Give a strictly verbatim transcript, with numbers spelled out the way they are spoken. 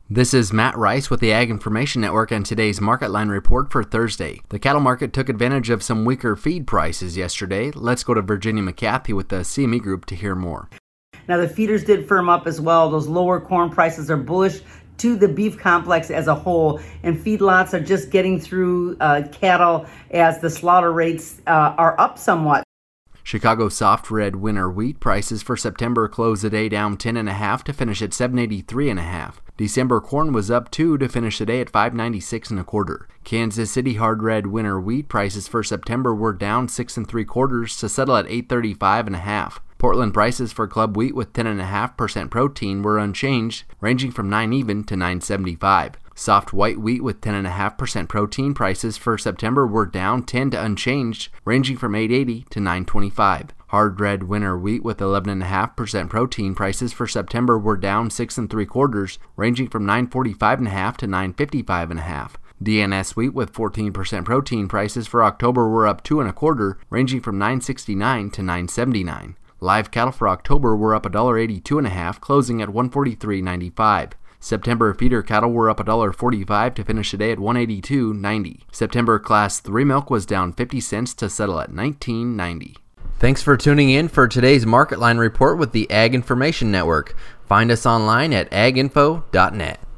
This is Matt Rice with the Ag Information Network and today's Market Line Report for Thursday. The cattle market took advantage of some weaker feed prices yesterday. Let's go to Virginia McCarthy with the C M E Group to hear more. Now the feeders did firm up as well. Those lower corn prices are bullish to the beef complex as a whole, and feedlots are just getting through uh, cattle as the slaughter rates uh, are up somewhat. Chicago soft red winter wheat prices for September closed the day down ten and a half to finish at seven eighty-three and a half. December corn was up two to finish the day at five ninety-six and a quarter. Kansas City hard red winter wheat prices for September were down six and three quarters to settle at eight thirty-five and a half. Portland prices for club wheat with ten and a half percent protein were unchanged, ranging from nine even to nine seventy-five. Soft white wheat with ten and a half percent protein prices for September were down ten to unchanged, ranging from eight eighty to nine twenty-five. Hard red winter wheat with eleven and a half percent protein prices for September were down six and three quarters, ranging from nine forty-five and a half to nine fifty-five and a half. D N S wheat with fourteen percent protein prices for October were up two and a quarter, ranging from nine sixty-nine to nine seventy-nine. Live cattle for October were up one eighty-two and a half, closing at one forty-three ninety-five. September feeder cattle were up one forty-five to finish the day at one eighty-two ninety. September class three milk was down fifty cents to settle at nineteen ninety. Thanks for tuning in for today's Market Line Report with the Ag Information Network. Find us online at ag info dot net.